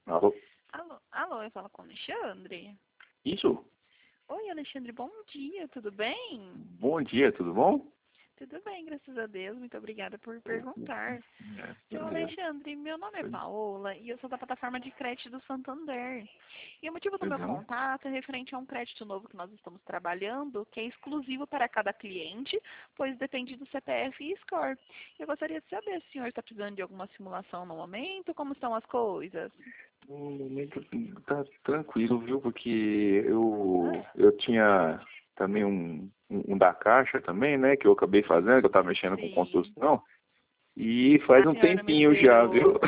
Alô? Alô, eu falo com o Alexandre. Isso? Oi, Alexandre, bom dia, tudo bem? Bom dia, tudo bom? Tudo bem, graças a Deus, muito obrigada por perguntar. Seu Beleza. Alexandre, meu nome é Paola e eu sou da plataforma de crédito do Santander. E o motivo do meu Uhum. contato é referente a um crédito novo que nós estamos trabalhando, que é exclusivo para cada cliente, pois depende do CPF e score. Eu gostaria de saber se o senhor está precisando de alguma simulação no momento, como estão as coisas? No momento tá tranquilo, viu? Porque eu tinha também um da Caixa também, né? Que eu acabei fazendo, que eu tava mexendo com Sim. construção. E Ah, faz o um senhor não me tempinho já, viu? liberou.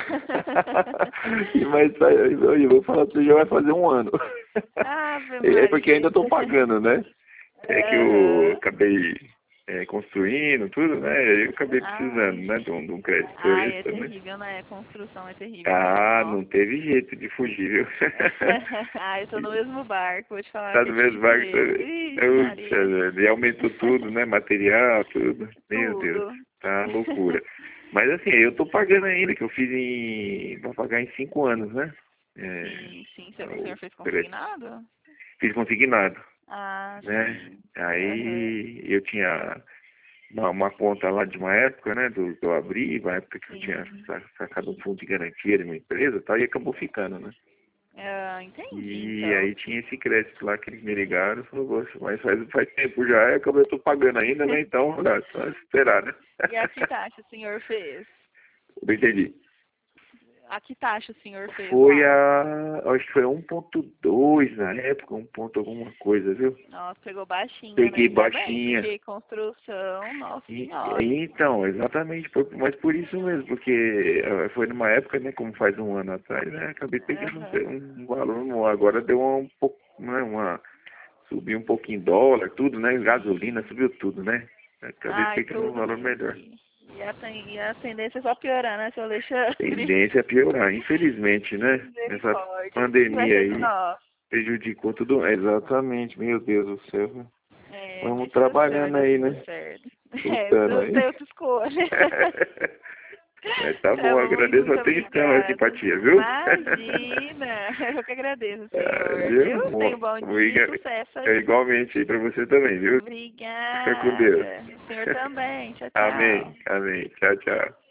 Eu vou falar pra você, já vai fazer um ano. Ave É porque Maria. ainda tô pagando, né? É que eu Aham. acabei construindo tudo, né? Eu acabei precisando, Ai. né? De um crédito Ai, é extra, né? terrível, né? Construção é terrível mesmo, Ah, nossa. não teve jeito de fugir, viu? Ah, eu tô no mesmo barco, vou te falar Tá que é do mesmo difícil barco mesmo. também. Ixi, Puxa, Maria. velho, e aumentou tudo, né? Material, tudo. Meu Deus, Tudo. tá loucura. Mas assim, eu tô pagando ainda, que eu fiz vou pagar em 5 anos, né? É, Sim, sim. O o senhor fez crédito. consignado? Fiz consignado, Ah, né? sim. Aham. Aí eu tinha uma conta lá de uma época, né? Que eu abri, uma época que eu tinha Sim. sacado um fundo de garantia de uma empresa e tal, e acabou ficando, né? Ah, entendi, E então. aí tinha esse crédito lá que eles me ligaram e falou, "Poxa, mas faz tempo já, e eu tô pagando ainda, né? Então, só esperar, né?" E a que taxa o senhor fez? Eu entendi. A que taxa o senhor fez Foi lá? acho que foi 1,2 na época, um ponto alguma coisa, viu? Nossa, pegou baixinha, né? Peguei Ainda bem, baixinha. porque construção, nossa senhora. Então, exatamente, mas por isso mesmo, porque foi numa época, né, como faz um ano atrás, né, acabei pegando Aham. um valor, agora deu um pouco, né, subiu um pouquinho dólar, tudo, né, gasolina, Sim. subiu tudo, né, acabei Ai, pegando um tudo valor mesmo. melhor. E a tendência é só piorar, né, seu Alexandre? Tendência a piorar, infelizmente, né, essa Misericórdia. Isso vai pandemia ser de aí nós. prejudicou tudo, exatamente, meu Deus do céu, É, vamos mas se Deus quiser vai trabalhando dar aí, tudo né, certo. É, lutando não aí. tem outra escolha. Mas tá Tá bom, bom, agradeço a muito atenção, a obrigada. simpatia, viu? Imagina. Eu que agradeço, Ah, senhor, viu? viu? Tenha um bom dia e sucesso aí. Igualmente aí pra você também, viu? Fica com Deus. Obrigada. O senhor também. Tchau, Amém, tchau. amém. Tchau, tchau.